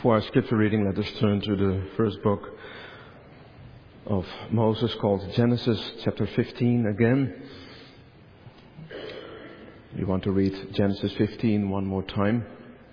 For our scripture reading, let us turn to the first book of Moses, called Genesis, chapter 15 again. We want to read Genesis 15 one more time.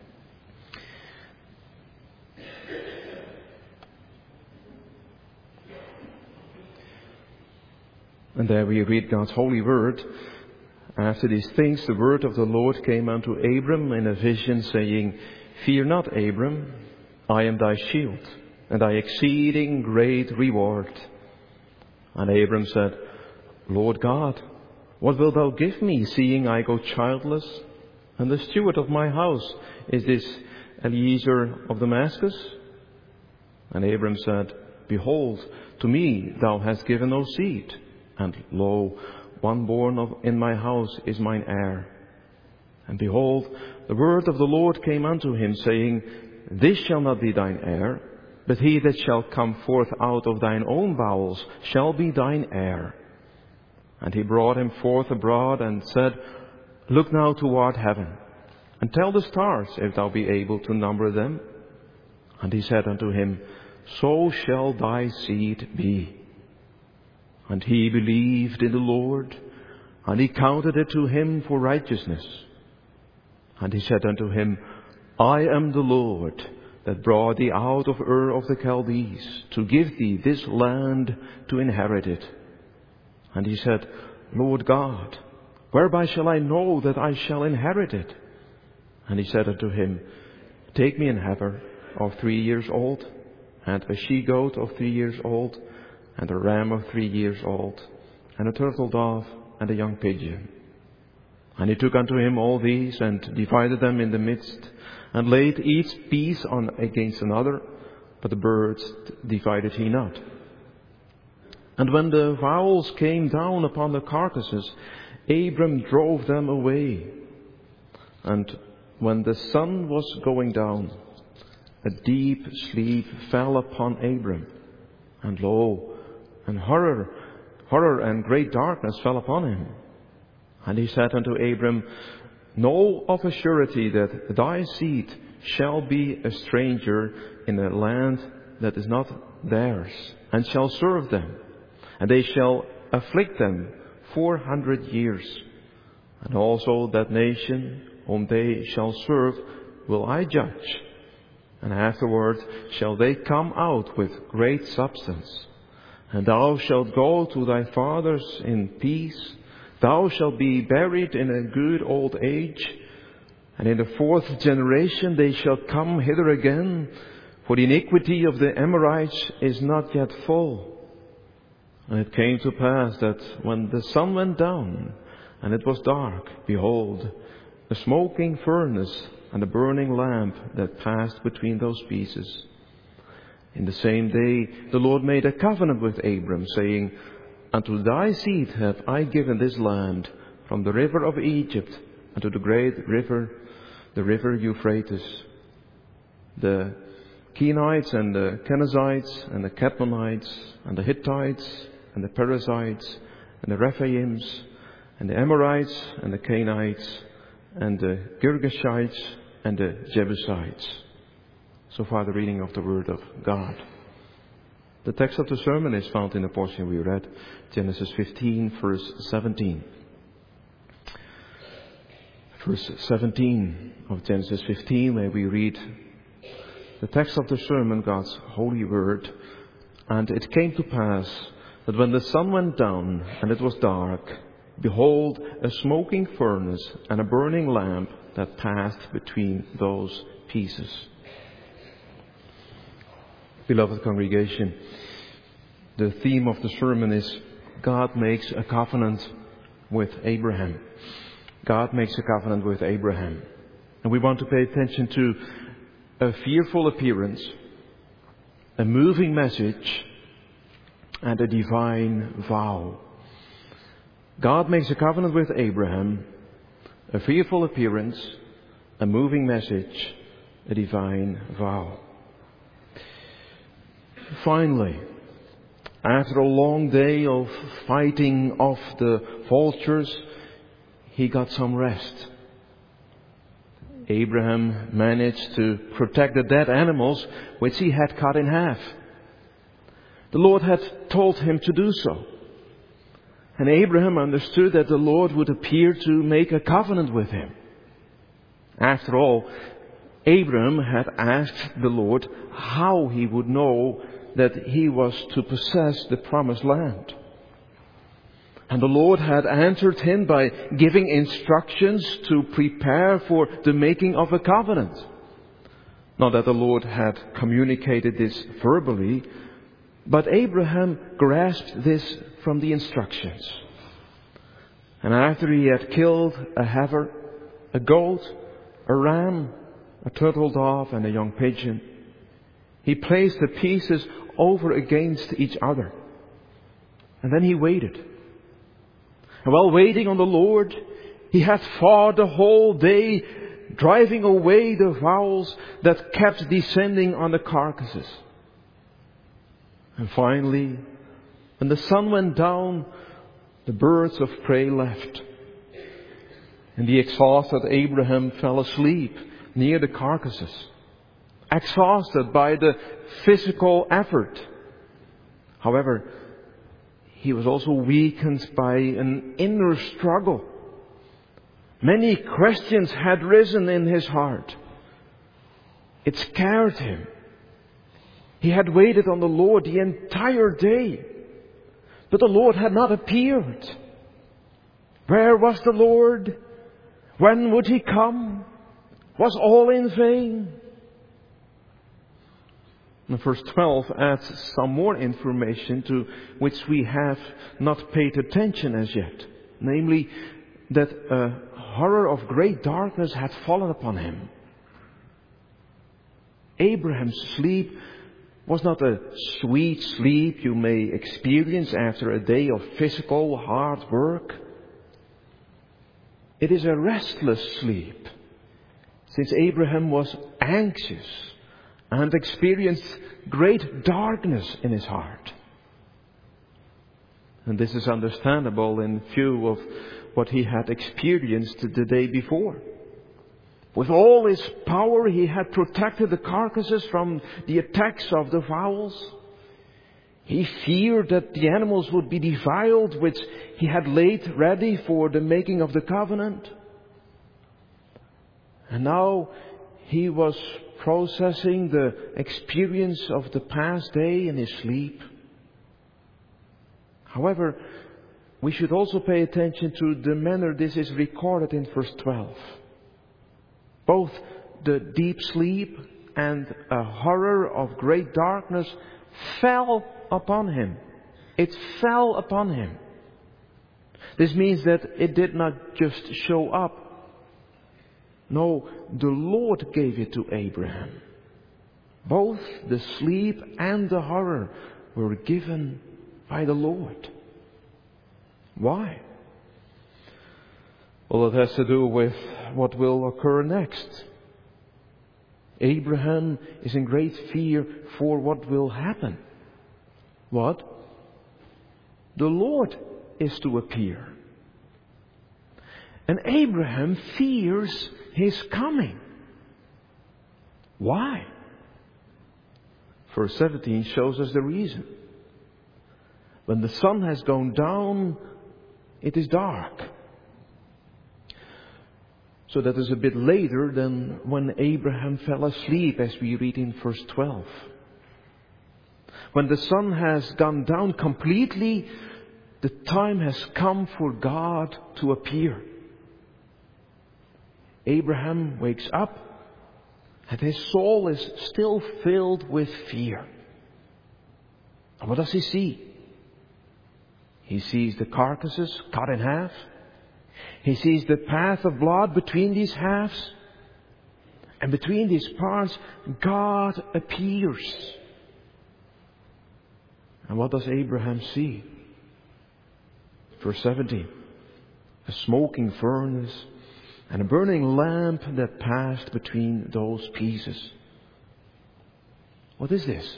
And there we read God's holy word. After these things, the word of the Lord came unto Abram in a vision, saying, Fear not, Abram, I am thy shield, and thy exceeding great reward. And Abram said, Lord God, what wilt thou give me, seeing I go childless? And the steward of my house is this Eliezer of Damascus? And Abram said, Behold, to me thou hast given no seed, and lo, one born in my house is mine heir. And behold, the word of the Lord came unto him, saying, This shall not be thine heir, but he that shall come forth out of thine own bowels shall be thine heir. And he brought him forth abroad, and said, Look now toward heaven, and tell the stars, if thou be able to number them. And he said unto him, So shall thy seed be. And he believed in the Lord, and he counted it to him for righteousness. And he said unto him, I am the Lord that brought thee out of Ur of the Chaldees, to give thee this land to inherit it. And he said, Lord God, whereby shall I know that I shall inherit it? And he said unto him, Take me an heifer of 3 years old, and a she-goat of 3 years old, and a ram of 3 years old, and a turtle dove, and a young pigeon. And he took unto him all these, and divided them in the midst, and laid each piece on against another, but the birds divided he not. And when the fowls came down upon the carcasses, Abram drove them away. And when the sun was going down, a deep sleep fell upon Abram, and lo, and horror and great darkness fell upon him. And he said unto Abram, Know of a surety that thy seed shall be a stranger in a land that is not theirs, and shall serve them, and they shall afflict them 400 years. And also that nation whom they shall serve will I judge, and afterward shall they come out with great substance. And thou shalt go to thy fathers in peace. Thou shalt be buried in a good old age, and in the 4th generation they shall come hither again, for the iniquity of the Amorites is not yet full. And it came to pass that when the sun went down, and it was dark, behold, a smoking furnace and a burning lamp that passed between those pieces. In the same day the Lord made a covenant with Abram, saying, Unto thy seed have I given this land, from the river of Egypt unto the great river, the river Euphrates. The Kenites and the Kenizzites and the Cadmonites and the Hittites and the Perizzites and the Rephaims and the Amorites and the Canaanites and the Girgashites and the Jebusites. So far the reading of the Word of God. The text of the sermon is found in the portion we read, Genesis 15, verse 17. Verse 17 of Genesis 15, where we read the text of the sermon, God's holy word. And it came to pass that when the sun went down and it was dark, behold, a smoking furnace and a burning lamp that passed between those pieces. Beloved congregation, the theme of the sermon is God makes a covenant with Abraham. God makes a covenant with Abraham. And we want to pay attention to a fearful appearance, a moving message, and a divine vow. God makes a covenant with Abraham, a fearful appearance, a moving message, a divine vow. Finally, after a long day of fighting off the vultures, he got some rest. Abraham managed to protect the dead animals which he had cut in half. The Lord had told him to do so. And Abraham understood that the Lord would appear to make a covenant with him. After all, Abraham had asked the Lord how he would know that he was to possess the promised land. And the Lord had answered him by giving instructions to prepare for the making of a covenant. Not that the Lord had communicated this verbally, but Abraham grasped this from the instructions. And after he had killed a heifer, a goat, a ram, a turtle dove, and a young pigeon, he placed the pieces over against each other. And then he waited. And while waiting on the Lord, he had fought the whole day, driving away the fowls that kept descending on the carcasses. And finally, when the sun went down, the birds of prey left. And the exhausted Abraham fell asleep near the carcasses, exhausted by the physical effort. However, he was also weakened by an inner struggle. Many questions had risen in his heart. It scared him. He had waited on the Lord the entire day, but the Lord had not appeared. Where was the Lord? When would He come? Was all in vain? And verse 12 adds some more information to which we have not paid attention as yet. Namely, that a horror of great darkness had fallen upon him. Abraham's sleep was not a sweet sleep you may experience after a day of physical hard work. It is a restless sleep, since Abraham was anxious and experienced great darkness in his heart. And this is understandable in view of what he had experienced the day before. With all his power, he had protected the carcasses from the attacks of the fowls. He feared that the animals would be defiled, which he had laid ready for the making of the covenant. And now he was processing the experience of the past day in his sleep. However, we should also pay attention to the manner this is recorded in verse 12. Both the deep sleep and a horror of great darkness fell upon him. It fell upon him. This means that it did not just show up. No, the Lord gave it to Abraham. Both the sleep and the horror were given by the Lord. Why? Well, it has to do with what will occur next. Abraham is in great fear for what will happen. What? The Lord is to appear. And Abraham fears His coming. Why? Verse 17 shows us the reason. When the sun has gone down, it is dark. So that is a bit later than when Abraham fell asleep, as we read in verse 12. When the sun has gone down completely, the time has come for God to appear. Abraham wakes up and his soul is still filled with fear. And what does he see? He sees the carcasses cut in half. He sees the path of blood between these halves. And between these parts, God appears. And what does Abraham see? Verse 17. A smoking furnace and a burning lamp that passed between those pieces. What is this?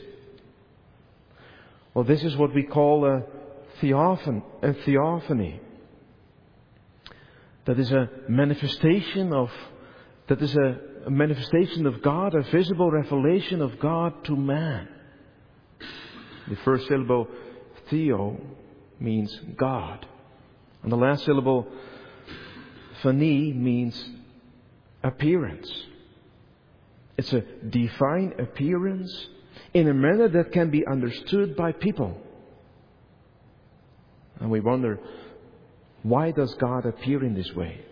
Well, this is what we call a theophany. That is a manifestation of, that is a a manifestation of God, a visible revelation of God to man. The first syllable, theo, means God. And the last syllable, phani, means appearance. It's a divine appearance in a manner that can be understood by people. And we wonder, why does God appear in this way?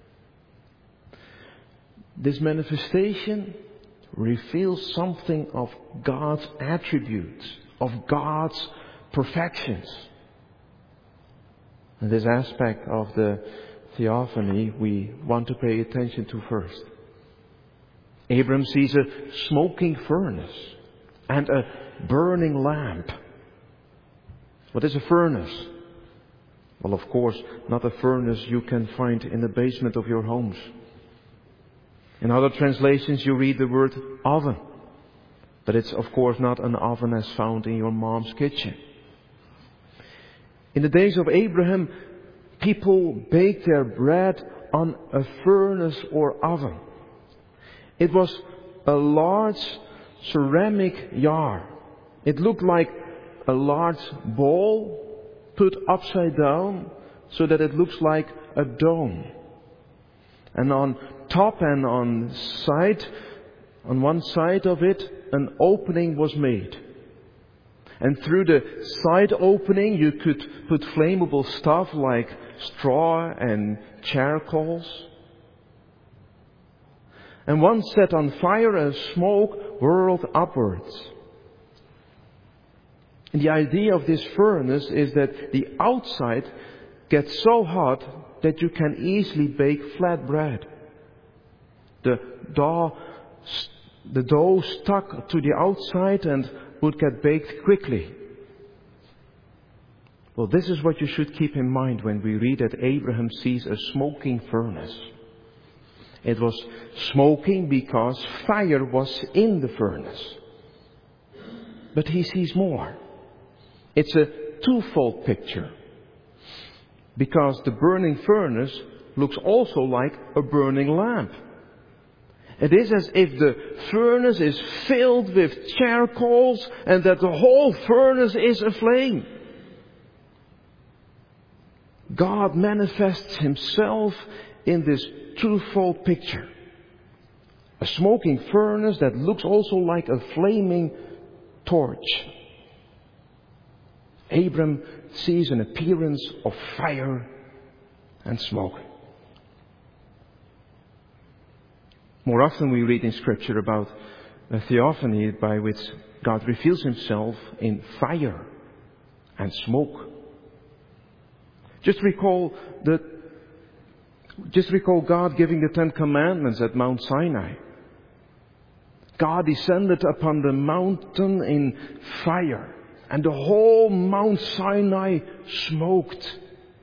This manifestation reveals something of God's attributes, of God's perfections. And this aspect of the theophany we want to pay attention to first. Abram sees a smoking furnace and a burning lamp. What is a furnace? Well, of course, not a furnace you can find in the basement of your homes. In other translations you read the word oven. But it's of course not an oven as found in your mom's kitchen. In the days of Abraham, people baked their bread on a furnace or oven. It was a large ceramic jar. It looked like a large ball put upside down so that it looks like a dome. And on top and on one side of it, an opening was made. And through the side opening you could put flammable stuff like straw and charcoals. And once set on fire, and smoke whirled upwards. And the idea of this furnace is that the outside gets so hot that you can easily bake flat bread. The dough stuck to the outside and would get baked quickly. Well, this is what you should keep in mind when we read that Abraham sees a smoking furnace. It was smoking because fire was in the furnace. But he sees more. It's a twofold picture. Because the burning furnace looks also like a burning lamp. It is as if the furnace is filled with charcoals and that the whole furnace is aflame. God manifests Himself in this twofold picture. A smoking furnace that looks also like a flaming torch. Abram sees an appearance of fire and smoke. More often we read in Scripture about a theophany by which God reveals Himself in fire and smoke. Just recall God giving the Ten Commandments at Mount Sinai. God descended upon the mountain in fire, and the whole Mount Sinai smoked.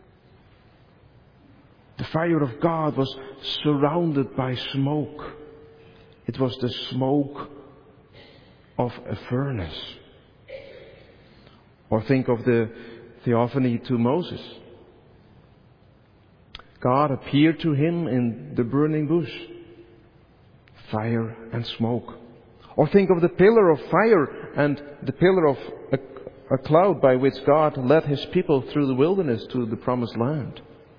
The fire of God was surrounded by smoke. It was the smoke of a furnace. Or think of the theophany to Moses. God appeared to him in the burning bush. Fire and smoke. Or think of the pillar of fire and the pillar of a cloud by which God led His people through the wilderness to the promised land.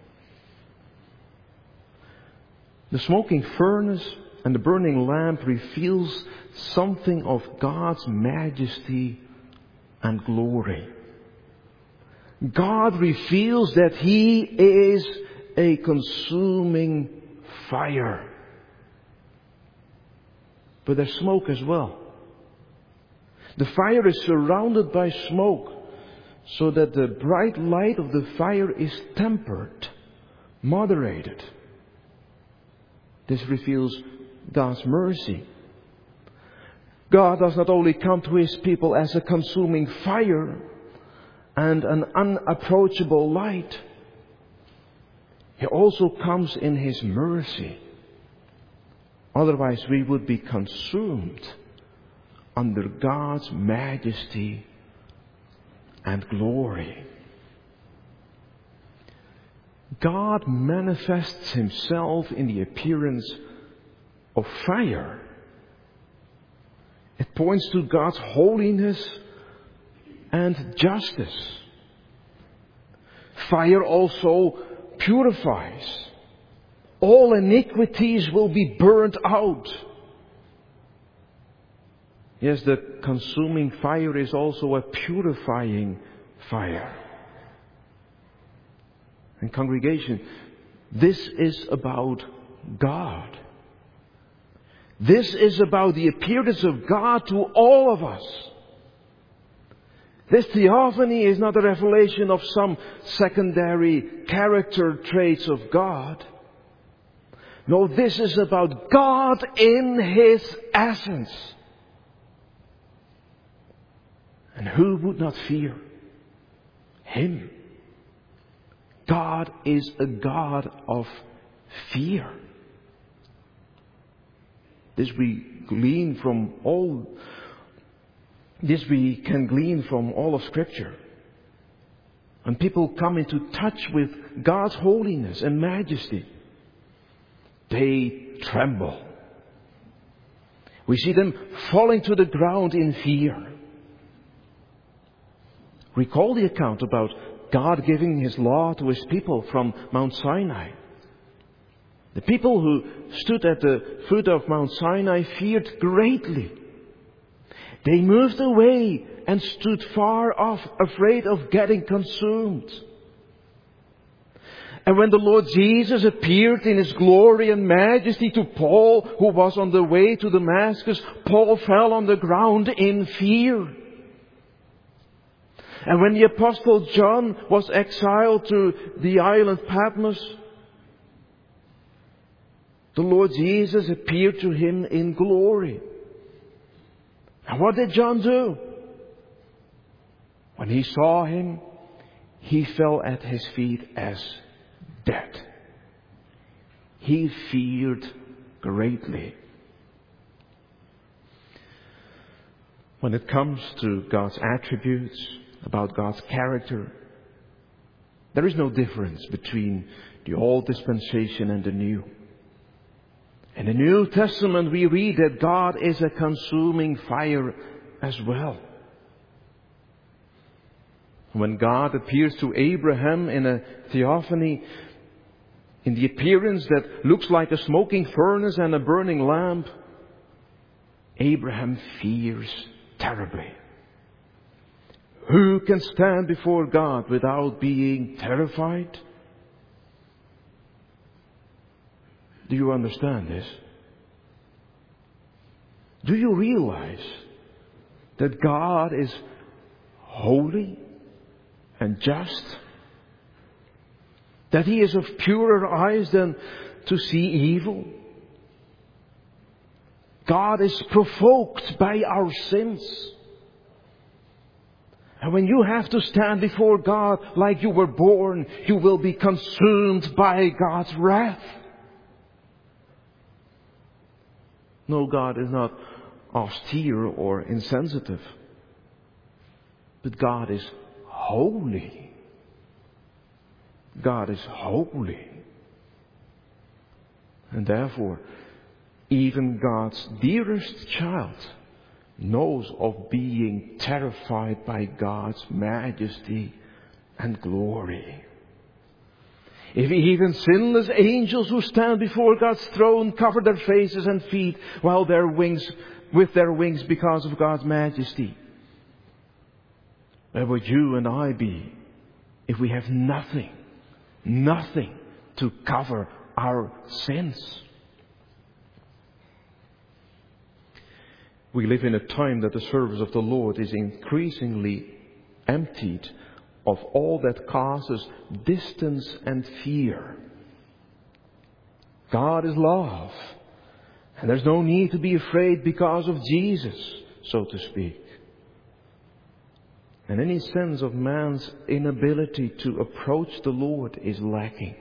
The smoking furnace and the burning lamp reveals something of God's majesty and glory. God reveals that He is a consuming fire. But there's smoke as well. The fire is surrounded by smoke, so that the bright light of the fire is tempered, moderated. This reveals God's mercy. God does not only come to His people as a consuming fire and an unapproachable light. He also comes in His mercy. Otherwise we would be consumed under God's majesty and glory. God manifests Himself in the appearance of fire. It points to God's holiness and justice. Fire also purifies. All iniquities will be burnt out. Yes, the consuming fire is also a purifying fire. And congregation, this is about God. This is about the appearance of God to all of us. This theophany is not a revelation of some secondary character traits of God. No, this is about God in His essence. And who would not fear Him? God is a God of fear. This we can glean from all of Scripture. When people come into touch with God's holiness and majesty, they tremble. We see them falling to the ground in fear. Recall the account about God giving His law to His people from Mount Sinai. The people who stood at the foot of Mount Sinai feared greatly. They moved away and stood far off, afraid of getting consumed. And when the Lord Jesus appeared in His glory and majesty to Paul, who was on the way to Damascus, Paul fell on the ground in fear. And when the Apostle John was exiled to the island Patmos, the Lord Jesus appeared to him in glory. And what did John do? When he saw Him, he fell at His feet as dead. He feared greatly. When it comes to God's attributes, about God's character, there is no difference between the old dispensation and the new. In the New Testament we read that God is a consuming fire as well. When God appears to Abraham in a theophany, in the appearance that looks like a smoking furnace and a burning lamp, Abraham fears terribly. Who can stand before God without being terrified? Do you understand this? Do you realize that God is holy and just? That He is of purer eyes than to see evil? God is provoked by our sins. And when you have to stand before God like you were born, you will be consumed by God's wrath. No, God is not austere or insensitive. But God is holy. God is holy. And therefore, even God's dearest child knows of being terrified by God's majesty and glory. If even sinless angels who stand before God's throne cover their faces and feet with their wings because of God's majesty, where would you and I be if we have nothing to cover our sins? We live in a time that the service of the Lord is increasingly emptied of all that causes distance and fear. God is love, and there's no need to be afraid because of Jesus, so to speak. And any sense of man's inability to approach the Lord is lacking.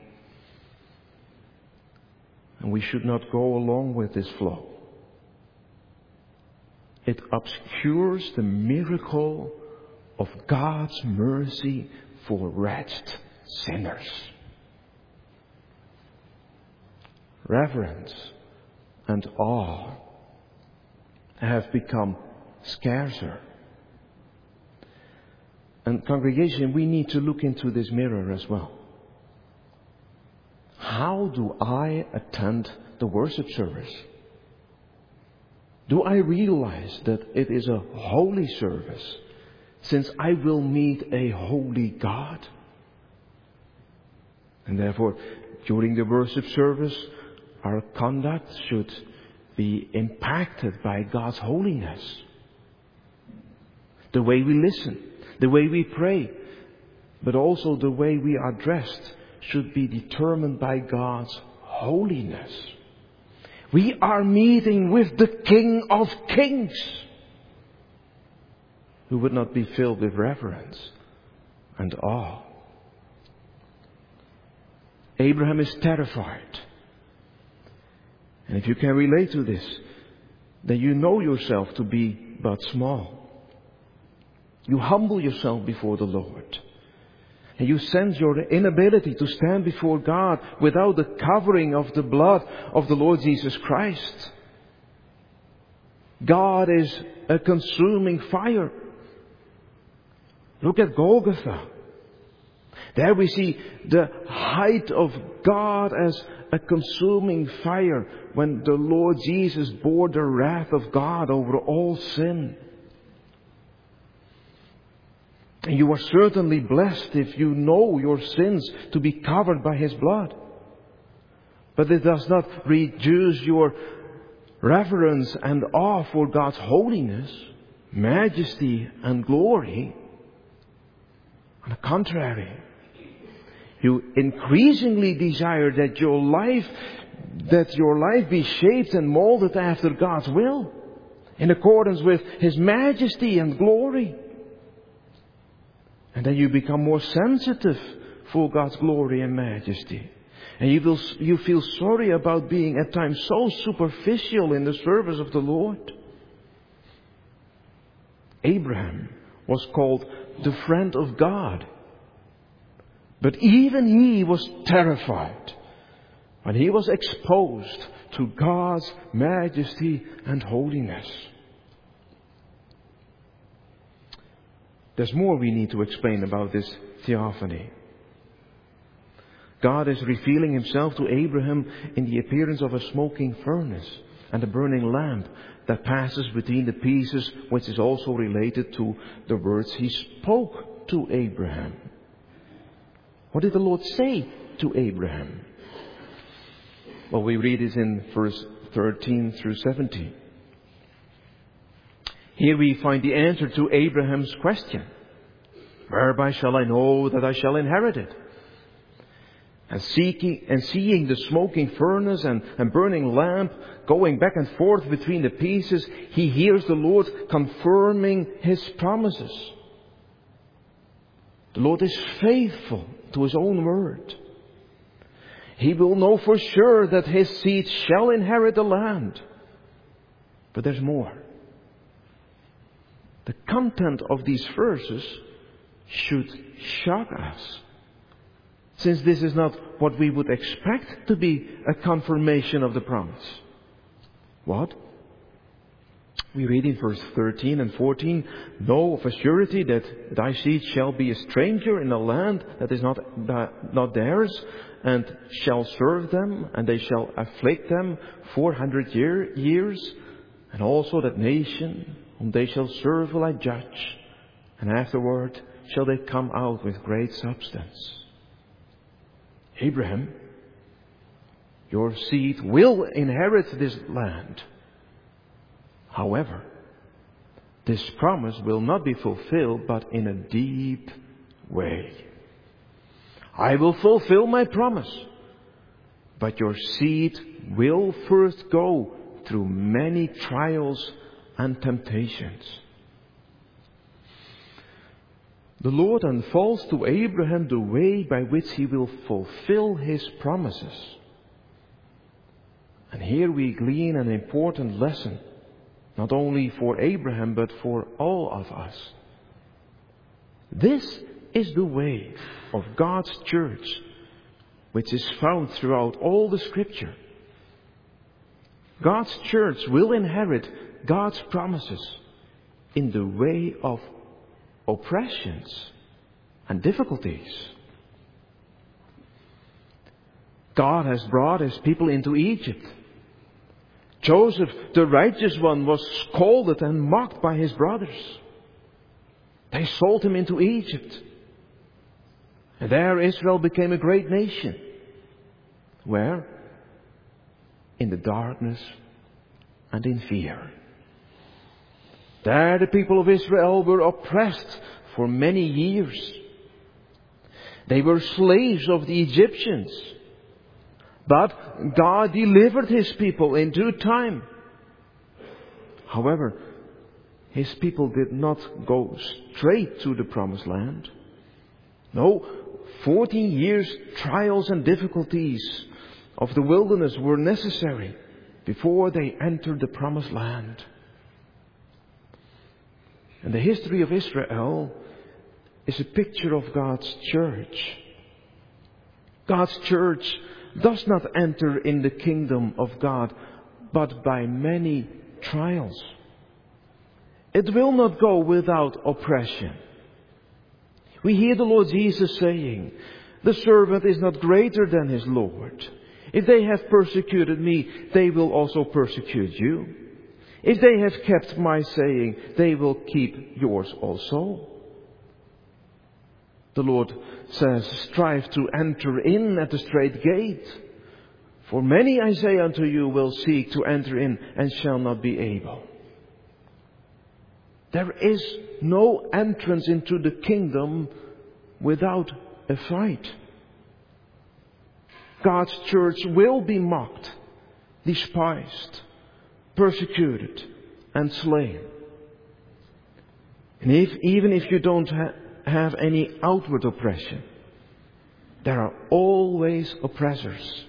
And we should not go along with this flow. It obscures the miracle of God's mercy for wretched sinners. Reverence and awe have become scarcer. And congregation, we need to look into this mirror as well. How do I attend the worship service? Do I realize that it is a holy service, since I will meet a holy God? And therefore, during the worship service, our conduct should be impacted by God's holiness. The way we listen, the way we pray, but also the way we are dressed should be determined by God's holiness. We are meeting with the King of Kings, who would not be filled with reverence and awe. Abraham is terrified. And if you can relate to this, then you know yourself to be but small. You humble yourself before the Lord. And you sense your inability to stand before God without the covering of the blood of the Lord Jesus Christ. God is a consuming fire. Look at Golgotha. There we see the height of God as a consuming fire when the Lord Jesus bore the wrath of God over all sin. And you are certainly blessed if you know your sins to be covered by His blood. But it does not reduce your reverence and awe for God's holiness, majesty and glory. On the contrary, you increasingly desire that your life be shaped and molded after God's will, in accordance with His majesty and glory. And then you become more sensitive for God's glory and majesty. And you feel sorry about being at times so superficial in the service of the Lord. Abraham was called the friend of God. But even he was terrified when he was exposed to God's majesty and holiness. There's more we need to explain about this theophany. God is revealing Himself to Abraham in the appearance of a smoking furnace and a burning lamp that passes between the pieces, which is also related to the words He spoke to Abraham. What did the Lord say to Abraham? Well, we read it in verse 13 through 17. Here we find the answer to Abraham's question. Whereby shall I know that I shall inherit it? And seeing the smoking furnace and burning lamp going back and forth between the pieces, he hears the Lord confirming His promises. The Lord is faithful to His own word. He will know for sure that His seed shall inherit the land. But there's more. The content of these verses should shock us, since this is not what we would expect to be a confirmation of the promise. What? We read in verse 13 and 14, know of a surety that thy seed shall be a stranger in a land that is not theirs, and shall serve them, and they shall afflict them 400 years, and also that nation whom they shall serve will I judge, and afterward shall they come out with great substance. Abraham, your seed will inherit this land. However, this promise will not be fulfilled, but in a deep way. I will fulfill my promise, but your seed will first go through many trials and temptations. The Lord unfolds to Abraham the way by which he will fulfill his promises. And here we glean an important lesson, not only for Abraham, but for all of us. This is the way of God's church, which is found throughout all the Scripture. God's church will inherit God's promises in the way of oppressions and difficulties. God has brought His people into Egypt. Joseph, the righteous one, was scolded and mocked by his brothers. They sold him into Egypt. And there Israel became a great nation. Where? In the darkness and in fear. There the people of Israel were oppressed for many years. They were slaves of the Egyptians. But God delivered His people in due time. However, His people did not go straight to the promised land. No, 14 years trials and difficulties of the wilderness were necessary before they entered the promised land. And the history of Israel is a picture of God's church. God's church does not enter in the kingdom of God, but by many trials. It will not go without oppression. We hear the Lord Jesus saying, "The servant is not greater than his Lord. If they have persecuted me, they will also persecute you. If they have kept my saying, they will keep yours also." The Lord says, "Strive to enter in at the strait gate. For many, I say unto you, will seek to enter in and shall not be able." There is no entrance into the kingdom without a fight. God's church will be mocked, despised, persecuted, and slain. And even if you don't have any outward oppression, there are always oppressors.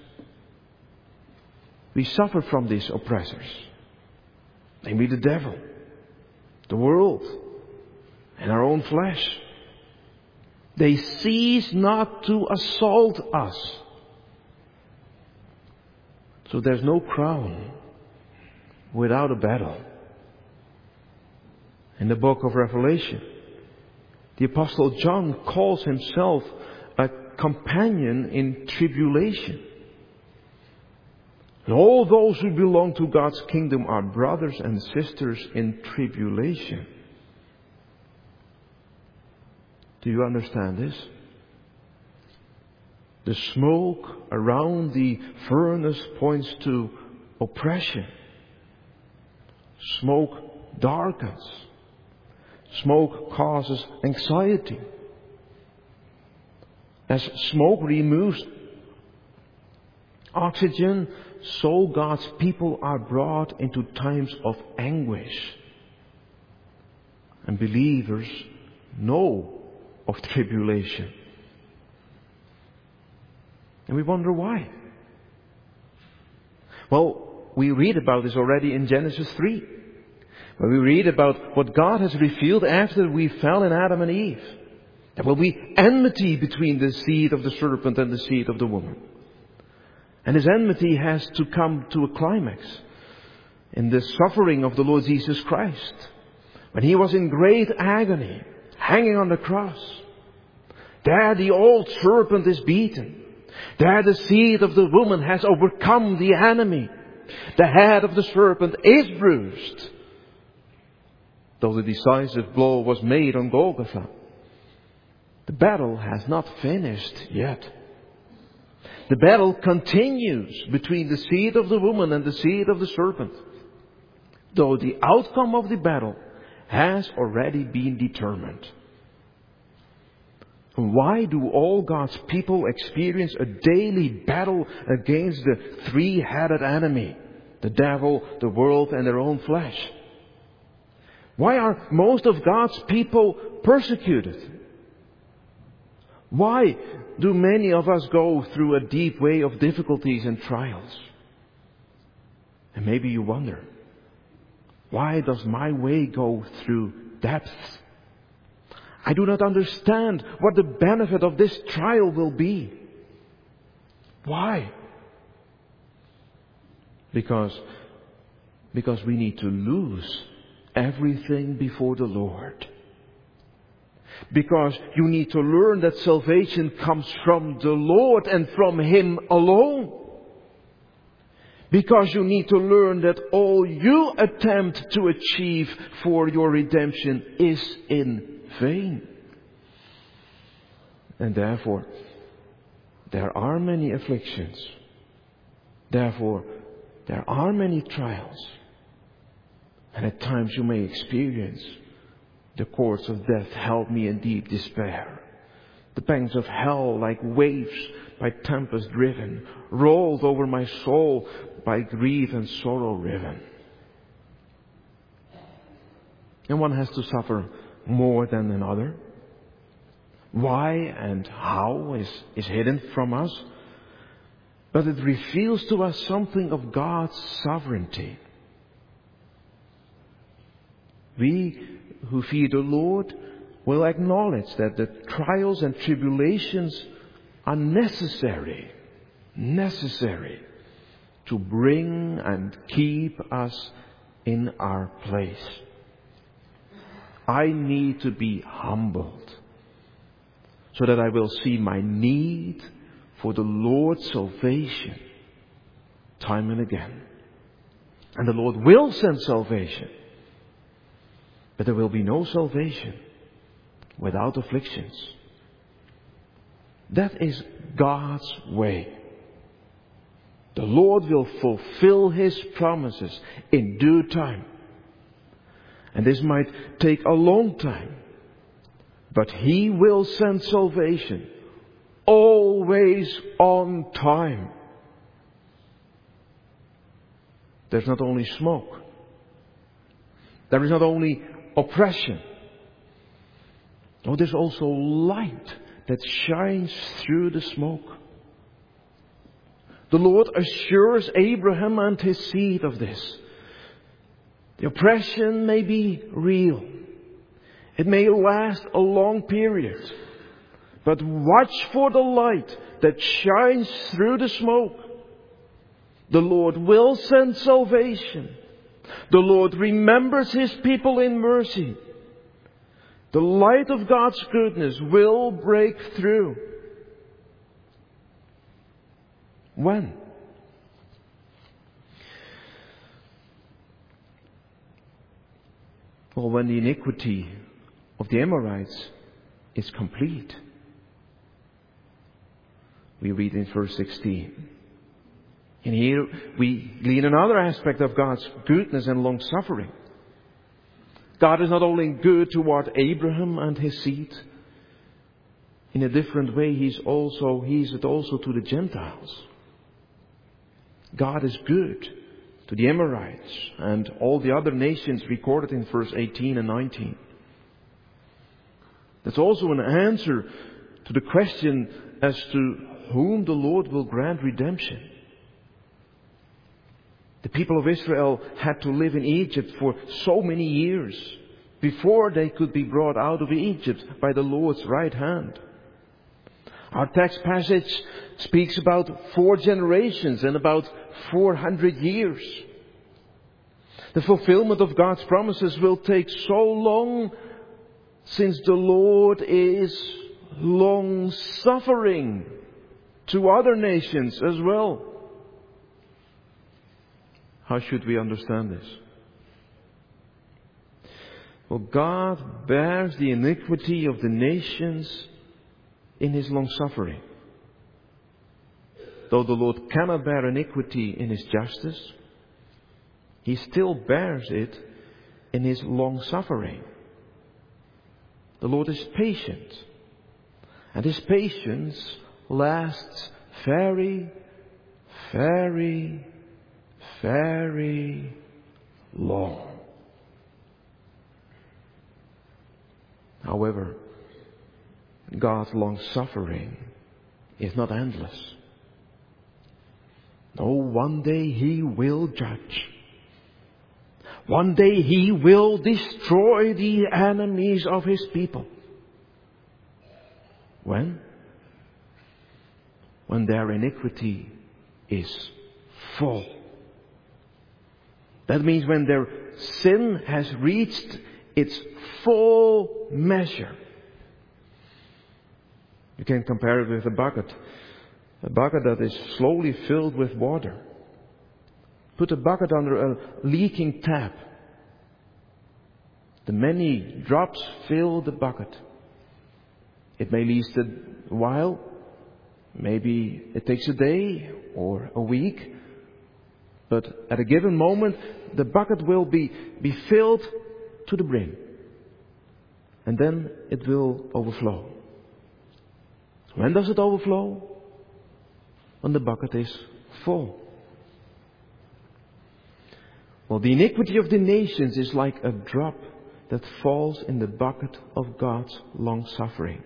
We suffer from these oppressors. Namely the devil, the world, and our own flesh. They cease not to assault us. So there's no crown without a battle. In the book of Revelation, the Apostle John calls himself a companion in tribulation. And all those who belong to God's kingdom are brothers and sisters in tribulation. Do you understand this? The smoke around the furnace points to oppression. Smoke darkens. Smoke causes anxiety. As smoke removes oxygen, so God's people are brought into times of anguish. And believers know of tribulation. And we wonder why. Well, we read about this already in Genesis 3. Where we read about what God has revealed after we fell in Adam and Eve. There will be enmity between the seed of the serpent and the seed of the woman. And this enmity has to come to a climax in the suffering of the Lord Jesus Christ. When He was in great agony, hanging on the cross. There the old serpent is beaten. There the seed of the woman has overcome the enemy. The head of the serpent is bruised. Though the decisive blow was made on Golgotha, the battle has not finished yet. The battle continues between the seed of the woman and the seed of the serpent. Though the outcome of the battle has already been determined. Why do all God's people experience a daily battle against the three-headed enemy? The devil, the world, and their own flesh. Why are most of God's people persecuted? Why do many of us go through a deep way of difficulties and trials? And maybe you wonder, why does my way go through depths? I do not understand what the benefit of this trial will be. Why? Because Because we need to lose everything before the Lord. Because you need to learn that salvation comes from the Lord and from Him alone. Because you need to learn that all you attempt to achieve for your redemption is in vain. And therefore, there are many afflictions. Therefore, there are many trials. And at times you may experience the cords of death held me in deep despair. The pangs of hell like waves by tempest driven, rolled over my soul by grief and sorrow riven. And one has to suffer more than another. Why and how is hidden from us. But it reveals to us something of God's sovereignty. We who fear the Lord will acknowledge that the trials and tribulations are necessary to bring and keep us in our place. I need to be humbled so that I will see my need for the Lord's salvation time and again. And the Lord will send salvation. But there will be no salvation without afflictions. That is God's way. The Lord will fulfill His promises in due time. And this might take a long time. But He will send salvation always on time. There's not only smoke. There is not only oppression. No, there's also light that shines through the smoke. The Lord assures Abraham and his seed of this. The oppression may be real. It may last a long period. But watch for the light that shines through the smoke. The Lord will send salvation. The Lord remembers His people in mercy. The light of God's goodness will break through. When? Well, when the iniquity of the Amorites is complete. We read in verse 16. And here we glean another aspect of God's goodness and long suffering. God is not only good toward Abraham and his seed. In a different way, He is it also to the Gentiles. God is good to the Amorites and all the other nations recorded in verse 18 and 19. That's also an answer to the question as to whom the Lord will grant redemption. The people of Israel had to live in Egypt for so many years before they could be brought out of Egypt by the Lord's right hand. Our text passage speaks about 4 generations and about 400 years. The fulfillment of God's promises will take so long since the Lord is long suffering to other nations as well. How should we understand this? Well, God bears the iniquity of the nations in His long suffering. Though the Lord cannot bear iniquity in His justice, He still bears it in His long suffering. The Lord is patient, and His patience lasts very, very, very long. However, God's long suffering is not endless. No, one day He will judge. One day He will destroy the enemies of His people. When? When their iniquity is full. That means when their sin has reached its full measure. You can compare it with a bucket. A bucket that is slowly filled with water. Put a bucket under a leaking tap. The many drops fill the bucket. It may last a while. Maybe it takes a day or a week. But at a given moment, the bucket will be filled to the brim. And then it will overflow. When does it overflow? When the bucket is full. Well, the iniquity of the nations is like a drop that falls in the bucket of God's long suffering.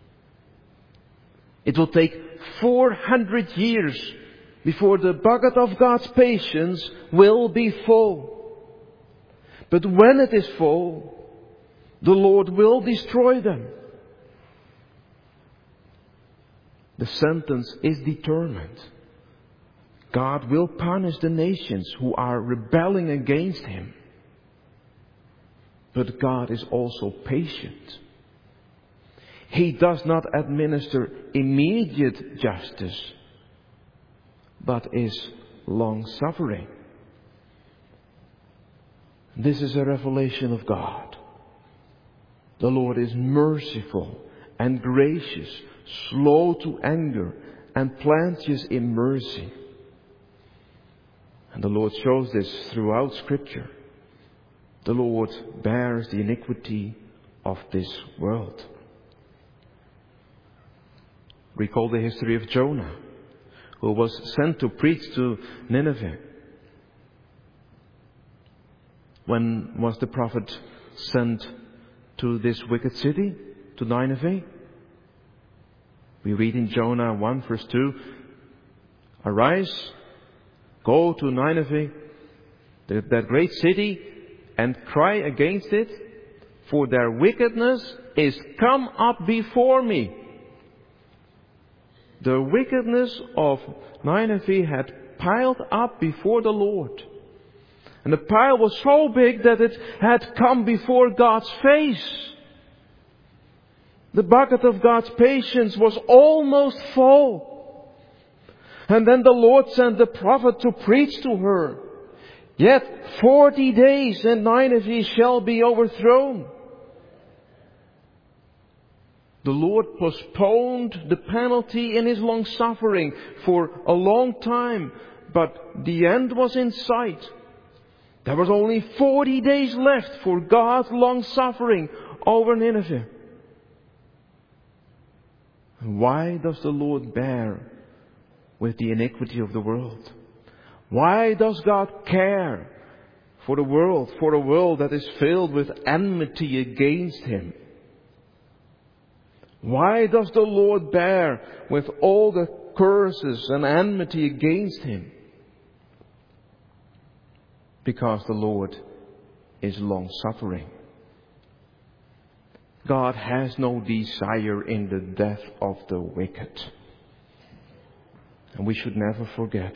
It will take 400 years before the bucket of God's patience will be full. But when it is full, the Lord will destroy them. The sentence is determined. God will punish the nations who are rebelling against Him. But God is also patient. He does not administer immediate justice, but is long-suffering. This is a revelation of God. The Lord is merciful and gracious, slow to anger, and plenteous in mercy. And the Lord shows this throughout Scripture. The Lord bears the iniquity of this world. Recall the history of Jonah, who was sent to preach to Nineveh. When was the prophet sent to this wicked city, to Nineveh? We read in Jonah 1 verse 2, "Arise, go to Nineveh, that great city, and cry against it, for their wickedness is come up before me." The wickedness of Nineveh had piled up before the Lord. And the pile was so big that it had come before God's face. The bucket of God's patience was almost full. And then the Lord sent the prophet to preach to her. "Yet 40 days and Nineveh shall be overthrown." The Lord postponed the penalty in His long suffering for a long time, but the end was in sight. There was only 40 days left for God's long suffering over Nineveh. Why does the Lord bear with the iniquity of the world? Why does God care for a world that is filled with enmity against Him? Why does the Lord bear with all the curses and enmity against Him? Because the Lord is long-suffering. God has no desire in the death of the wicked. And we should never forget.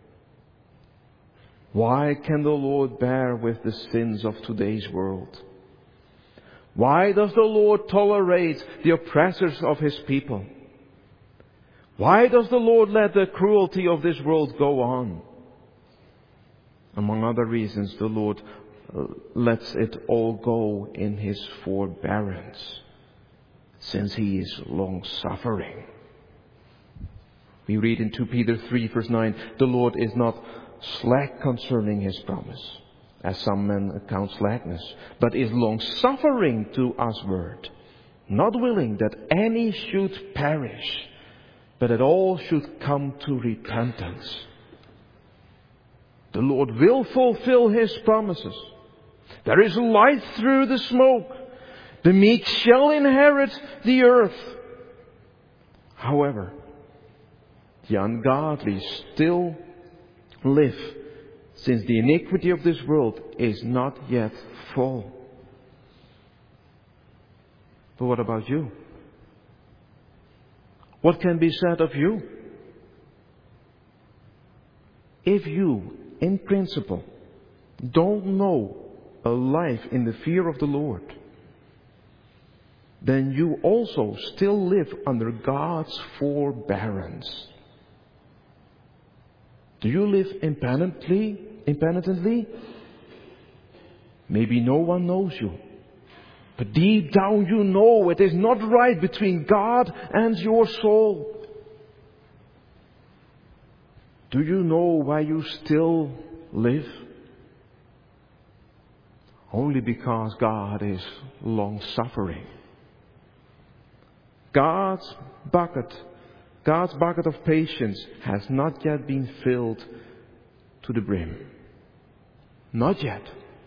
Why can the Lord bear with the sins of today's world? Why does the Lord tolerate the oppressors of His people? Why does the Lord let the cruelty of this world go on? Among other reasons, the Lord lets it all go in His forbearance, since He is long-suffering. We read in 2 Peter 3 verse 9, "The Lord is not slack concerning His promise, as some men account slackness, but is long-suffering to usward, not willing that any should perish, but that all should come to repentance." The Lord will fulfill His promises. There is light through the smoke. The meek shall inherit the earth. However, the ungodly still live, since the iniquity of this world is not yet full. But what about you? What can be said of you? If you, in principle, don't know a life in the fear of the Lord, then you also still live under God's forbearance. Do you live impenitently? Maybe no one knows you. But deep down you know it is not right between God and your soul. Do you know why you still live? Only because God is long-suffering. God's bucket of patience has not yet been filled to the brim. Not yet.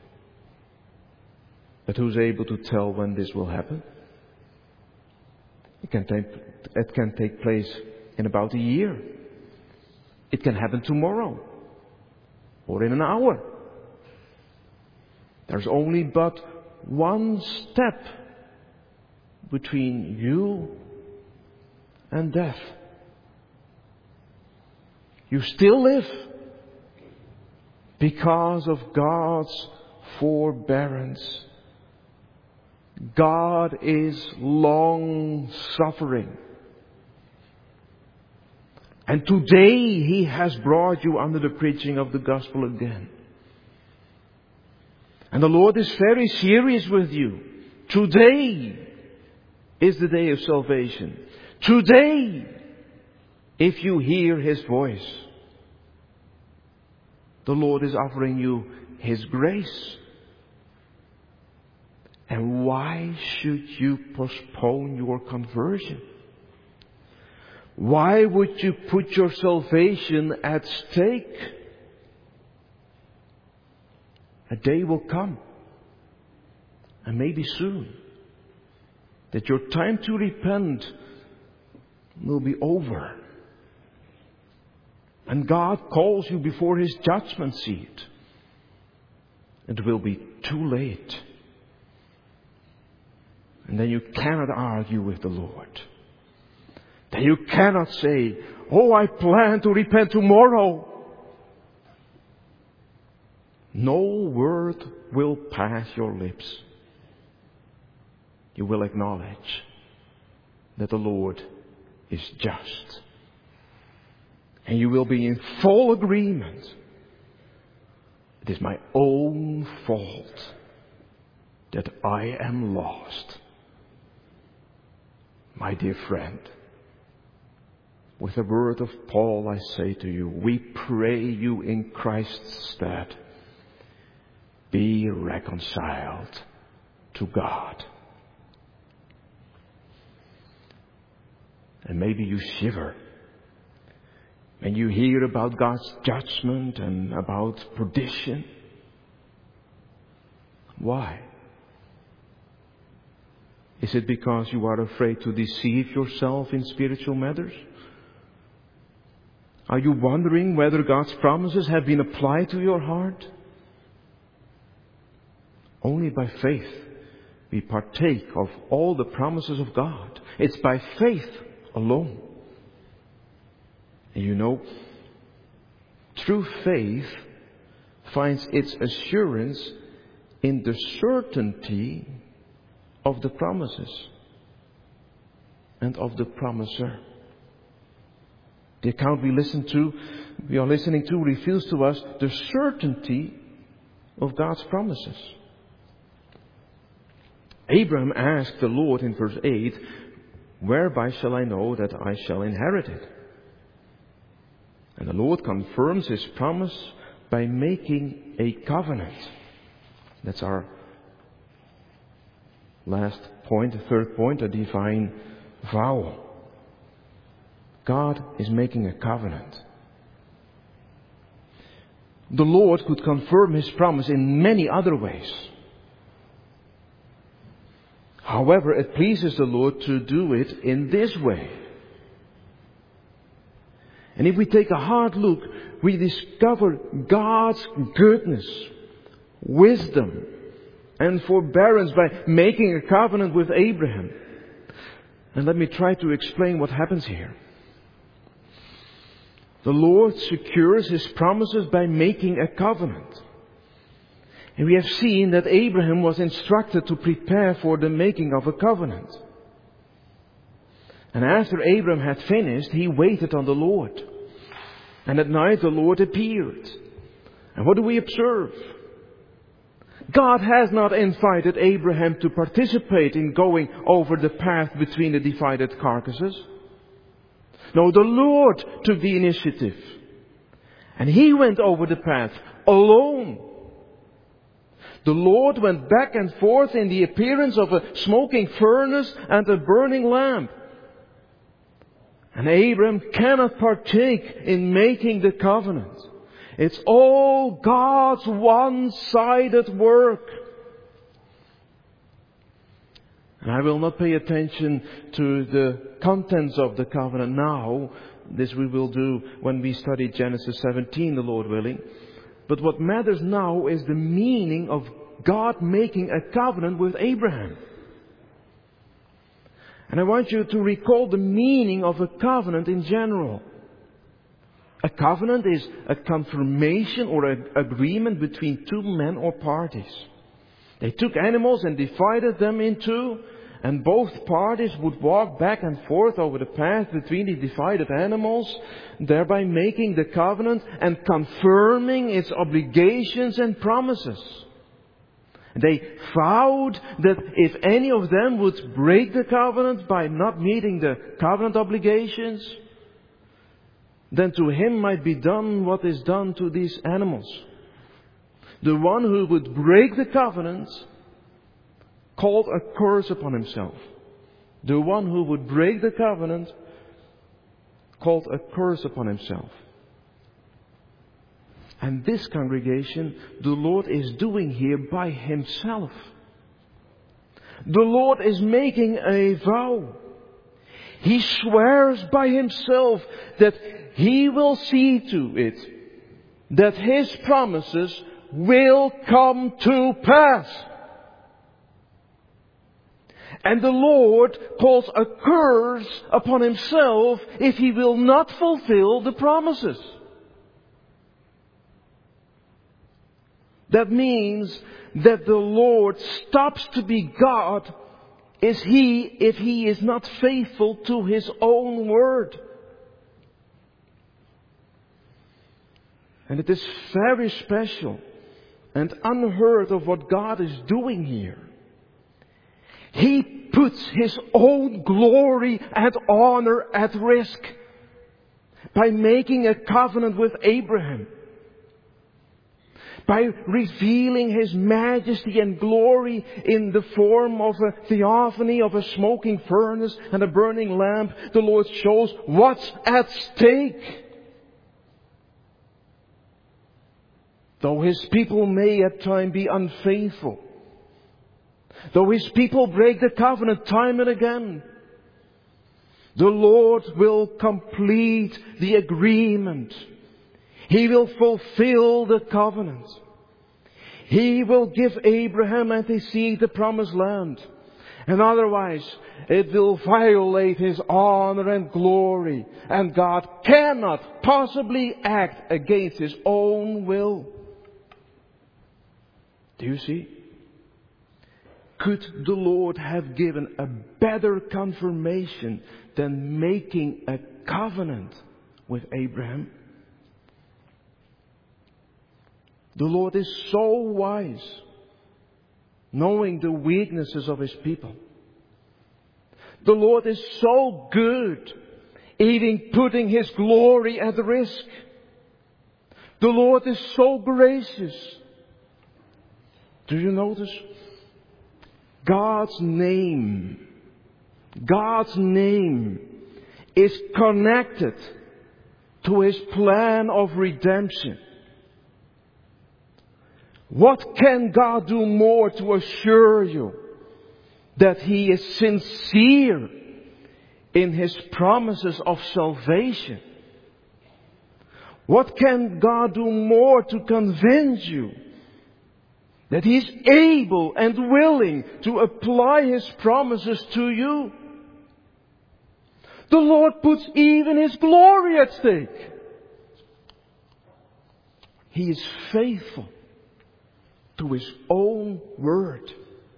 But who's able to tell when this will happen? It can take place in about a year. It can happen tomorrow. Or in an hour. There's only but one step between you and death. You still live because of God's forbearance. God is long-suffering. And today He has brought you under the preaching of the gospel again. And the Lord is very serious with you. Today is the day of salvation. Today, if you hear His voice, the Lord is offering you His grace. And why should you postpone your conversion? Why would you put your salvation at stake? A day will come, and maybe soon, that your time to repent will be over. And God calls you before His judgment seat. It will be too late. And then you cannot argue with the Lord. Then you cannot say, "Oh, I plan to repent tomorrow." No word will pass your lips. You will acknowledge that the Lord is just. And you will be in full agreement. It is my own fault that I am lost. My dear friend, with the word of Paul I say to you, we pray you in Christ's stead, be reconciled to God. And maybe you shiver when you hear about God's judgment and about perdition. Why? Is it because you are afraid to deceive yourself in spiritual matters? Are you wondering whether God's promises have been applied to your heart? Only by faith we partake of all the promises of God. It's by faith alone. And you know, true faith finds its assurance in the certainty of the promises and of the promiser. The account we are listening to reveals to us the certainty of God's promises. Abraham asked the Lord in verse 8, "Whereby shall I know that I shall inherit it?" And the Lord confirms His promise by making a covenant. That's our last point, the third point, a divine vow. God is making a covenant. The Lord could confirm His promise in many other ways. However, it pleases the Lord to do it in this way. And if we take a hard look, we discover God's goodness, wisdom, and forbearance by making a covenant with Abraham. And let me try to explain what happens here. The Lord secures His promises by making a covenant. And we have seen that Abraham was instructed to prepare for the making of a covenant. And after Abraham had finished, he waited on the Lord. And at night the Lord appeared. And what do we observe? God has not invited Abraham to participate in going over the path between the divided carcasses. No, the Lord took the initiative. And He went over the path alone. The Lord went back and forth in the appearance of a smoking furnace and a burning lamp. And Abraham cannot partake in making the covenant. It's all God's one-sided work. And I will not pay attention to the contents of the covenant now. This we will do when we study Genesis 17, the Lord willing. But what matters now is the meaning of God making a covenant with Abraham. And I want you to recall the meaning of a covenant in general. A covenant is a confirmation or an agreement between two men or parties. They took animals and divided them in two, and both parties would walk back and forth over the path between the divided animals, thereby making the covenant and confirming its obligations and promises. They vowed that if any of them would break the covenant by not meeting the covenant obligations, then to him might be done what is done to these animals. The one who would break the covenant called a curse upon himself. The one who would break the covenant called a curse upon himself. And this congregation, the Lord is doing here by Himself. The Lord is making a vow. He swears by Himself that He will see to it that His promises will come to pass. And the Lord calls a curse upon Himself if He will not fulfill the promises. That means that the Lord stops to be God if He is not faithful to His own word. And it is very special and unheard of what God is doing here. He puts His own glory and honor at risk by making a covenant with Abraham. By revealing His majesty and glory in the form of a theophany, of a smoking furnace and a burning lamp, the Lord shows what's at stake. Though His people may at times be unfaithful, though His people break the covenant time and again, the Lord will complete the agreement. He will fulfill the covenant. He will give Abraham and his seed the promised land. And otherwise, it will violate His honor and glory. And God cannot possibly act against His own will. Do you see? Could the Lord have given a better confirmation than making a covenant with Abraham? The Lord is so wise, knowing the weaknesses of His people. The Lord is so good, even putting His glory at risk. The Lord is so gracious. Do you notice? God's name is connected to His plan of redemption. What can God do more to assure you that He is sincere in His promises of salvation? What can God do more to convince you that He is able and willing to apply His promises to you? The Lord puts even His glory at stake. He is faithful. to His own word.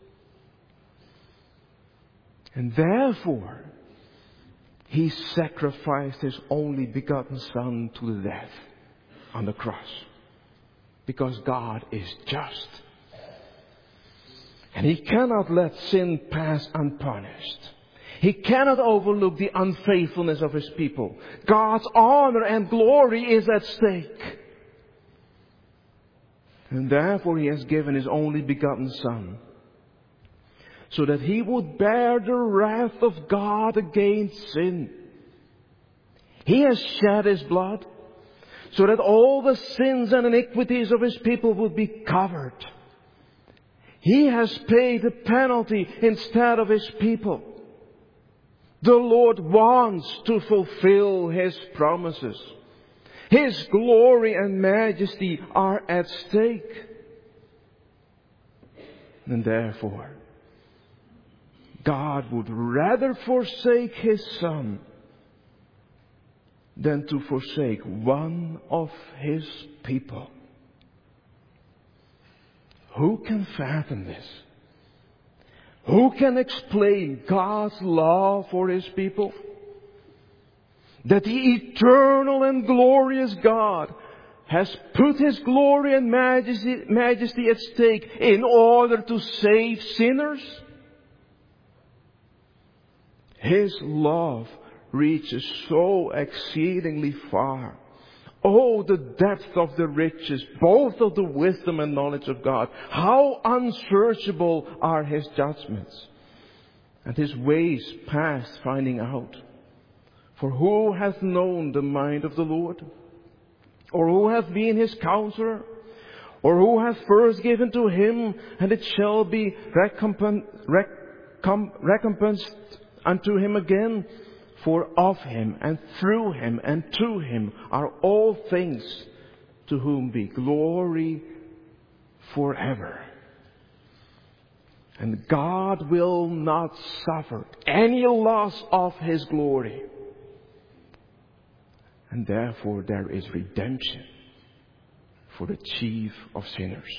And therefore, He sacrificed His only begotten Son to the death on the cross. Because God is just. And He cannot let sin pass unpunished. He cannot overlook the unfaithfulness of His people. God's honor and glory is at stake. And therefore He has given His only begotten Son, so that He would bear the wrath of God against sin. He has shed His blood, so that all the sins and iniquities of His people would be covered. He has paid the penalty instead of His people. The Lord wants to fulfill His promises. His glory and majesty are at stake. And therefore, God would rather forsake His Son than to forsake one of His people. Who can fathom this? Who can explain God's love for His people? That the eternal and glorious God has put His glory and majesty at stake in order to save sinners? His love reaches so exceedingly far. Oh, the depth of the riches, both of the wisdom and knowledge of God. How unsearchable are His judgments, and His ways past finding out. For who hath known the mind of the Lord? Or who hath been His counselor? Or who hath first given to Him, and it shall be recompensed unto Him again? For of Him, and through Him, and to Him are all things, to whom be glory forever. And God will not suffer any loss of His glory. And therefore there is redemption for the chief of sinners.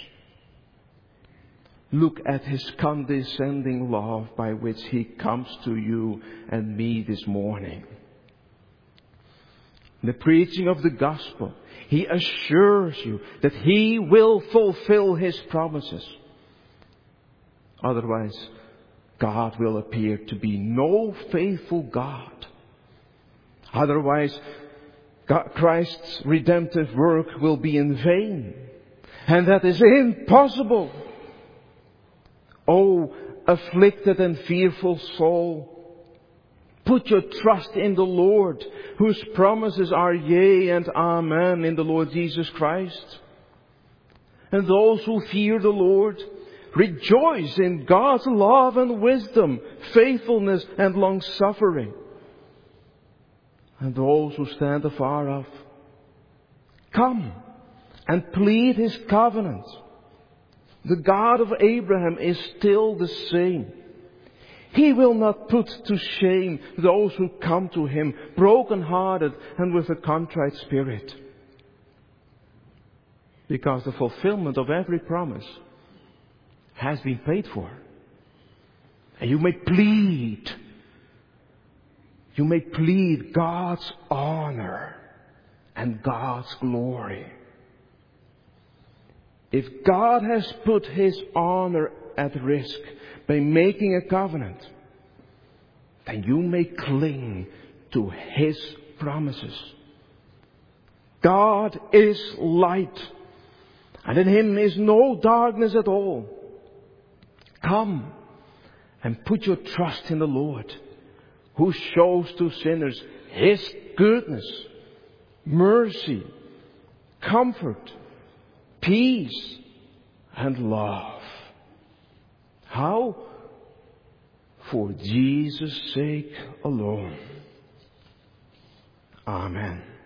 Look at His condescending love by which He comes to you and me this morning. In the preaching of the gospel, He assures you that He will fulfill His promises. Otherwise, God will appear to be no faithful God. Otherwise, Christ's redemptive work will be in vain. And that is impossible. Oh, afflicted and fearful soul, put your trust in the Lord, whose promises are yea and amen in the Lord Jesus Christ. And those who fear the Lord, rejoice in God's love and wisdom, faithfulness and long-suffering. And those who stand afar off, come and plead His covenant. The God of Abraham is still the same. He will not put to shame those who come to Him, broken-hearted and with a contrite spirit. Because the fulfillment of every promise has been paid for. And you may plead God's honor and God's glory. If God has put His honor at risk by making a covenant, then you may cling to His promises. God is light, and in Him is no darkness at all. Come and put your trust in the Lord, who shows to sinners His goodness, mercy, comfort, peace and love. How? For Jesus' sake alone. Amen.